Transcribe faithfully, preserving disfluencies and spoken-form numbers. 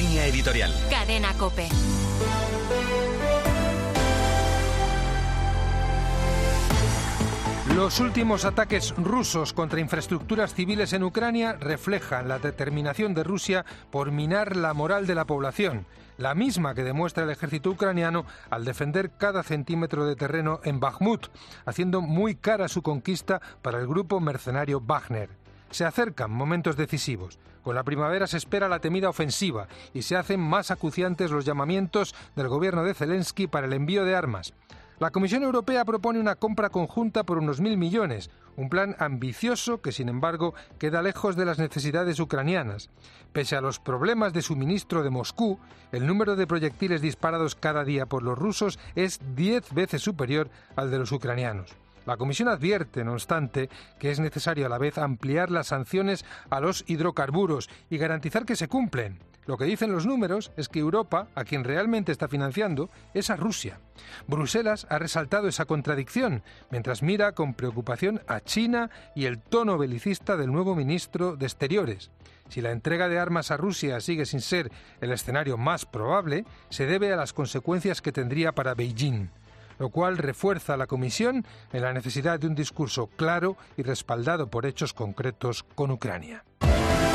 Línea editorial. Cadena COPE. Los últimos ataques rusos contra infraestructuras civiles en Ucrania reflejan la determinación de Rusia por minar la moral de la población, la misma que demuestra el ejército ucraniano al defender cada centímetro de terreno en Bakhmut, haciendo muy cara su conquista para el grupo mercenario Wagner. Se acercan momentos decisivos. Con la primavera se espera la temida ofensiva y se hacen más acuciantes los llamamientos del gobierno de Zelensky para el envío de armas. La Comisión Europea propone una compra conjunta por unos mil millones, un plan ambicioso que, sin embargo, queda lejos de las necesidades ucranianas. Pese a los problemas de suministro de Moscú, el número de proyectiles disparados cada día por los rusos es diez veces superior al de los ucranianos. La Comisión advierte, no obstante, que es necesario a la vez ampliar las sanciones a los hidrocarburos y garantizar que se cumplen. Lo que dicen los números es que Europa, a quien realmente está financiando, es a Rusia. Bruselas ha resaltado esa contradicción, mientras mira con preocupación a China y el tono belicista del nuevo ministro de Exteriores. Si la entrega de armas a Rusia sigue sin ser el escenario más probable, se debe a las consecuencias que tendría para Beijing, lo cual refuerza a la Comisión en la necesidad de un discurso claro y respaldado por hechos concretos con Ucrania.